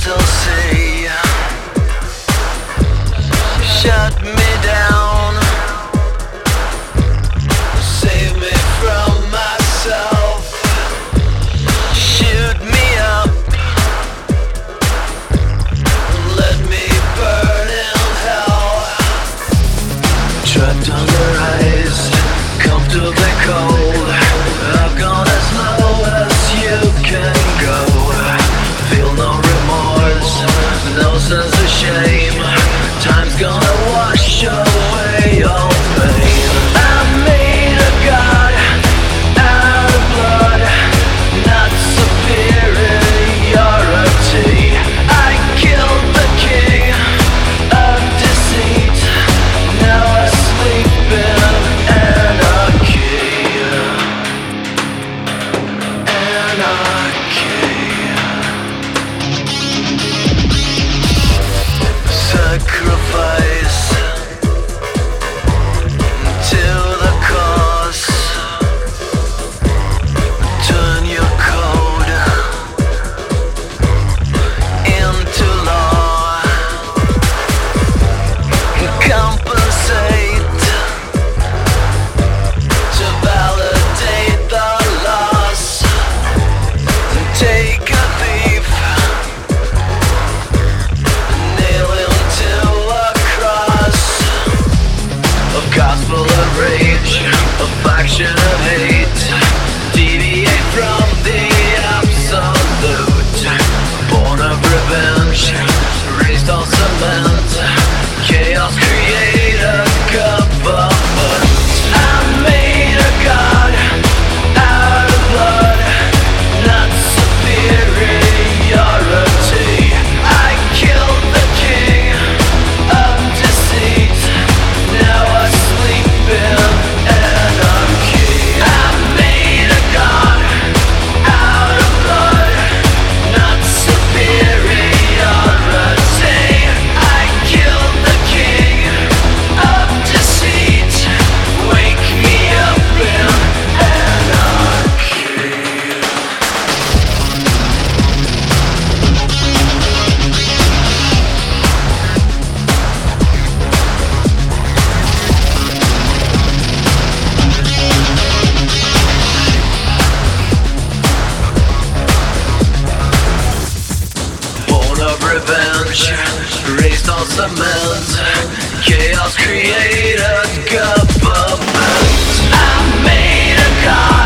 still see. Shut me down, save me from myself, shoot me up, let me burn in hell. Trapped under ice, comfortably cold, I've gone as low as you can go. Feel no remorse, no sense of shame. Time's gonna wash away all pain. I made a god out of blood, not superiority. I killed the king of deceit, now I sleep in anarchy. Sacrifice to the cause. Turn your code into law. Compensate to validate the loss. Take a thief, nail him to a cross. A gospel of rage, a faction of hate. Deviate from the absolute. Born of revenge, raised on cement. Chaos create a government. I made a god out of blood, not superiority. I killed the king of deceit, now I sleep in anarchy. I made a god out of blood, not superiority. I killed the king of deceit, wake me up in anarchy. Born of revenge, raised on cement. Chaos created government. I made a god